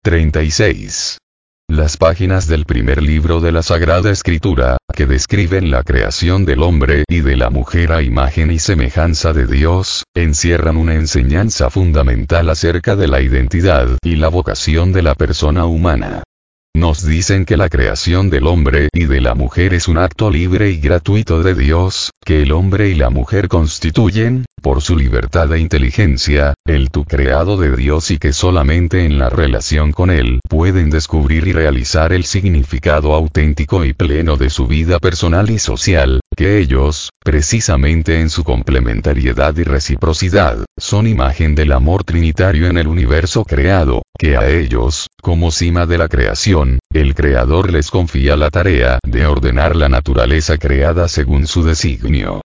36. Las páginas del primer libro de la Sagrada Escritura, que describen la creación del hombre y de la mujer a imagen y semejanza de Dios, encierran una enseñanza fundamental acerca de la identidad y la vocación de la persona humana. Nos dicen que la creación del hombre y de la mujer es un acto libre y gratuito de Dios, que el hombre y la mujer constituyen, por su libertad e inteligencia, el tú creado de Dios y que solamente en la relación con Él pueden descubrir y realizar el significado auténtico y pleno de su vida personal y social, que ellos, precisamente en su complementariedad y reciprocidad, son imagen del amor trinitario en el universo creado, que a ellos, como cima de la creación, el Creador les confía la tarea de ordenar la naturaleza creada según su designio.